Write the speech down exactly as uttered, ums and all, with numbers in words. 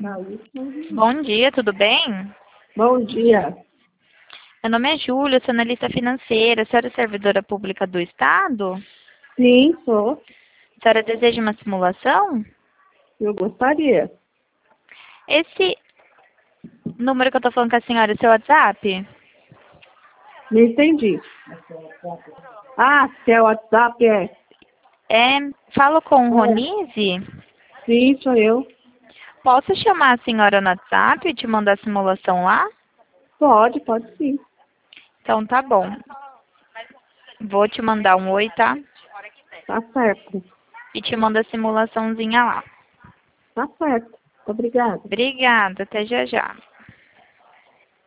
Bom dia, tudo bem? Bom dia. Meu nome é Júlia, sou analista financeira. A senhora é servidora pública do Estado? Sim, sou. A senhora deseja uma simulação? Eu gostaria. Esse número que eu estou falando com a senhora é seu WhatsApp? Não entendi. Ah, se é o WhatsApp, é? É, falo com o Ronise? Sim, sou eu. Posso chamar a senhora no WhatsApp e te mandar a simulação lá? Pode, pode sim. Então tá bom. Vou te mandar um oi, tá? Tá certo. E te mando a simulaçãozinha lá. Tá certo. Obrigada. Obrigada, até já já.